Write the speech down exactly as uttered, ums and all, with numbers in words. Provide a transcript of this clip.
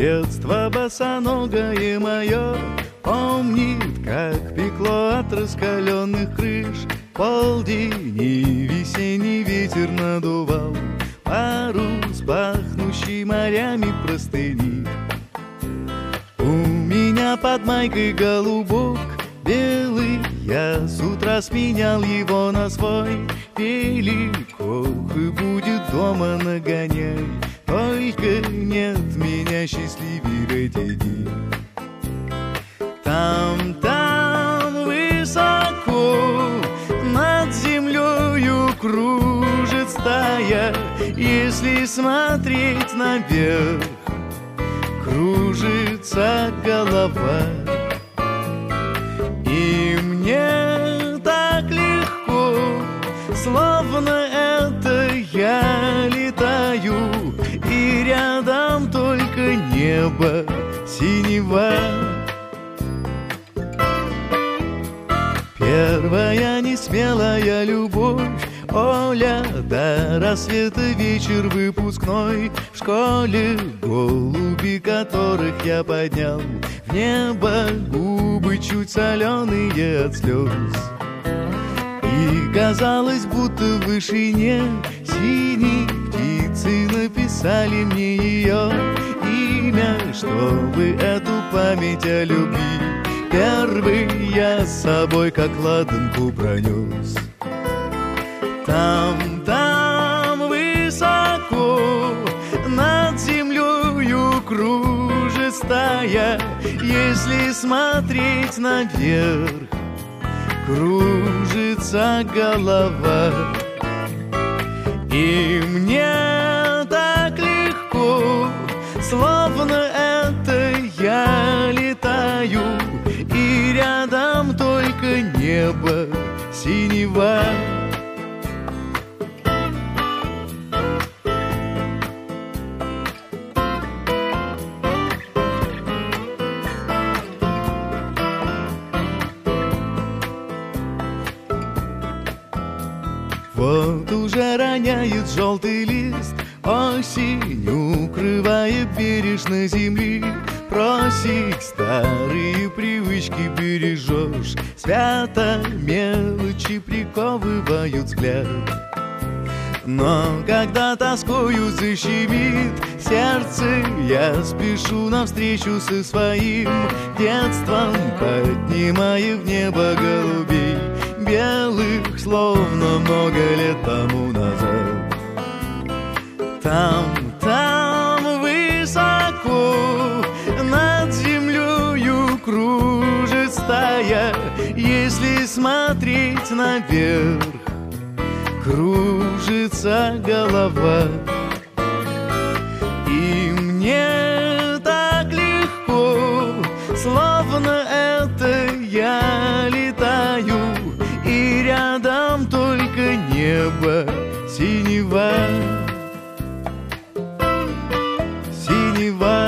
Детство босоногое мое помнит, как пекло от раскаленных крыш. Полдень и весенний ветер надувал парус, пахнущий морями простыни. У меня под майкой голубок белый, я с утра сменял его на свой. Великов и будет дома нагоняй, только нет меня счастливее эти дни. Там, там высоко над землею кружит стая, если смотреть наверх, кружится голова. И мне так легко, словно это я летаю, и рядом только небо синева. Первая несмелая любовь, Оля, до рассвета вечер выпускной. В школе голуби, которых я поднял в небо, губы чуть соленые от слез. И казалось, будто в вышине синие птицы написали мне ее имя, чтобы эту память о любви первый я с собой как ладанку пронес. Там, там высоко над землею кружит стая, если смотреть наверх, кружится голова. И мне так легко, словно это я летаю, и рядом только небо синева. Вот уже роняет желтый лист, осень укрывает бережно земли. Просить старые привычки бережешь, свято мелочи приковывают взгляд. Но когда тоскою защемит сердце, я спешу навстречу со своим детством, поднимая в небо голубей белых, словно много лет тому назад. Там, там высоко над землею кружит стая, если смотреть наверх, кружится голова. И мне так легко, словно это я летаю, и рядом только небо синева, синева.